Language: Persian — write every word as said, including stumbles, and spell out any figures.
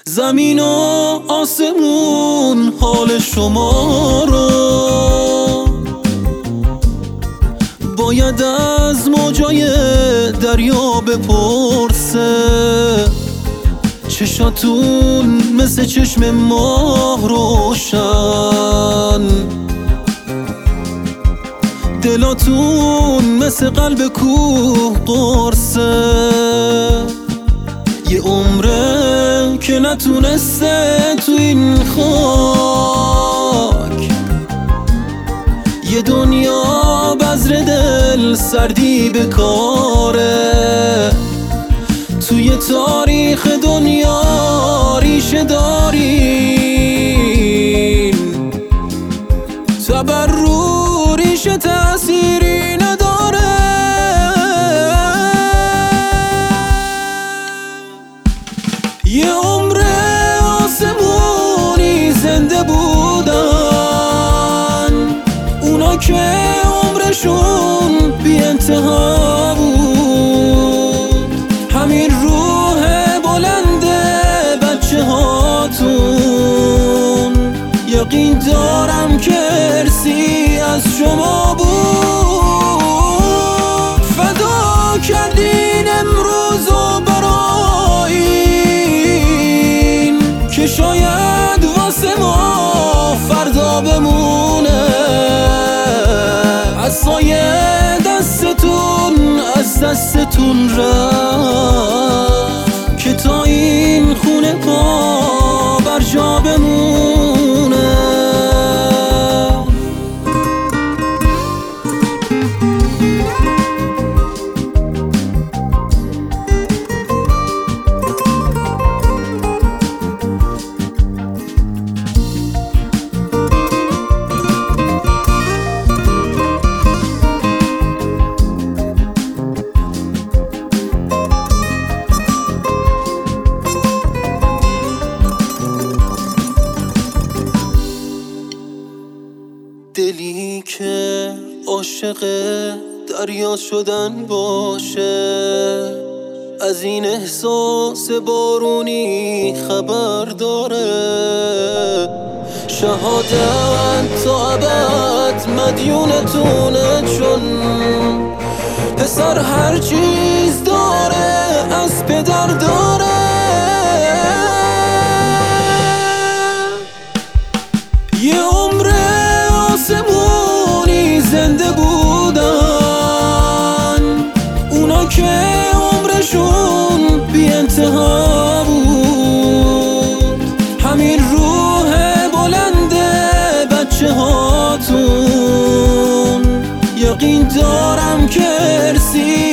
زمین و آسمون حال شما رو باید از موجای دریا بپرسه. چشاتون مثل چشم ماه روشن، دلاتون مثل قلب کوه قرصه. یه عمره که نتونسته تو این خاک یه دنیا بذر دل سردی بکاره. توی تاریخ دنیا ریشه دارین، تبرو ریشه تأثیری نداره. یه عمر آسمونی زنده بودن، اونا که عمرشون بی انتها بود. همین روح بلند بچه هاتون یقین دارم که ارسی از شما بود. فدا کردین امروز و برای این که شاید واسه ما فردا بمونه. از سایه دستتون از دستتون رفت که تا این خونه پا بر جا بمونه. دلی که عاشق دریا شدن باشه، از این احساس بارونی خبر داره. شهادت تا ابد مدیونتونه، چون پسر هر چیز داره از پدر داره. یه عمر آسمونی زنده بودن، اونا که عمرشون بی انتها بود. همین روح بلند بچه هاتون یقین دارم که ارسی